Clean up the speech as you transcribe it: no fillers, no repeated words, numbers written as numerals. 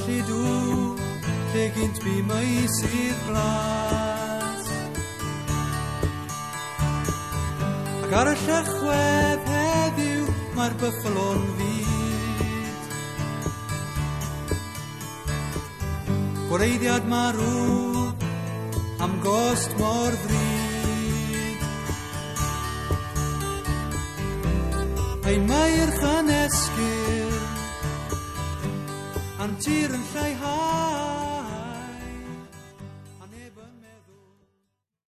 idw, lle gynt bu meysydd glas. Ac ar y llechwedd heddiw, mae'r byffalo'n fyd. Gwareiddiad marw am gost mor ddrud. Ei mae'r chanesgyr am tir yn lleihau.